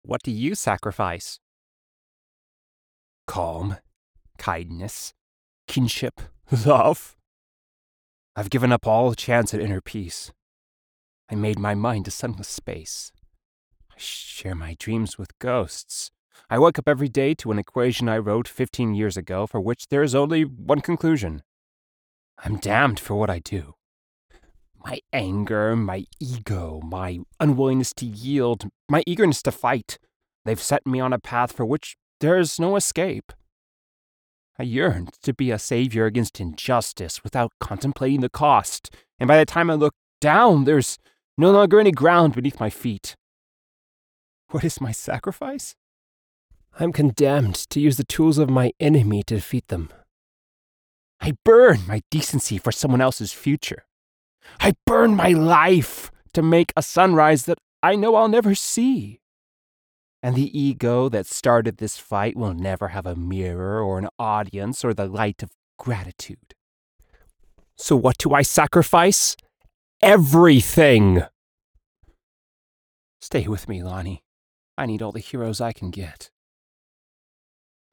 What do you sacrifice? Calm, kindness, kinship, love. I've given up all chance at inner peace. I made my mind a sunless space. I share my dreams with ghosts. I wake up every day to an equation I wrote 15 years ago for which there is only one conclusion. I'm damned for what I do. My anger, my ego, my unwillingness to yield, my eagerness to fight, they've set me on a path for which there is no escape. I yearned to be a savior against injustice without contemplating the cost, and by the time I look down, there's no longer any ground beneath my feet. What is my sacrifice? I'm condemned to use the tools of my enemy to defeat them. I burn my decency for someone else's future. I burn my life to make a sunrise that I know I'll never see. And the ego that started this fight will never have a mirror or an audience or the light of gratitude. So what do I sacrifice? Everything! Stay with me, Lonnie. I need all the heroes I can get.